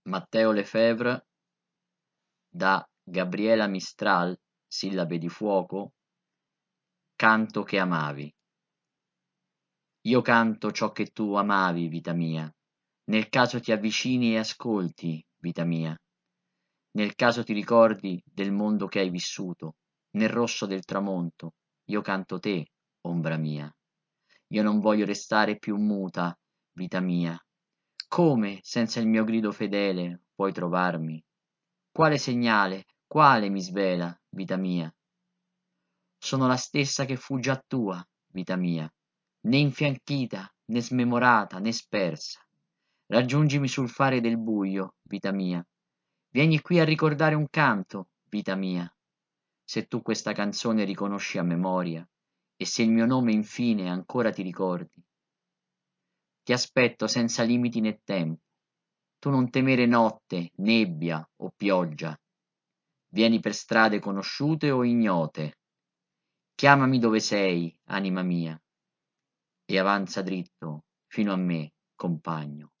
Matteo Lefebvre, da Gabriela Mistral, Sillabe di fuoco, Canto che amavi. Io canto ciò che tu amavi, vita mia, nel caso ti avvicini e ascolti, vita mia, nel caso ti ricordi del mondo che hai vissuto, nel rosso del tramonto, io canto te, ombra mia. Io non voglio restare più muta, vita mia. Come, senza il mio grido fedele, puoi trovarmi? Quale segnale, quale mi svela, vita mia? Sono la stessa che fu già tua, vita mia, né infianchita, né smemorata, né spersa. Raggiungimi sul fare del buio, vita mia. Vieni qui a ricordare un canto, vita mia. Se tu questa canzone riconosci a memoria, e se il mio nome infine ancora ti ricordi, ti aspetto senza limiti né tempo. Tu non temere notte, nebbia o pioggia. Vieni per strade conosciute o ignote. Chiamami dove sei, anima mia, e avanza dritto fino a me, compagno.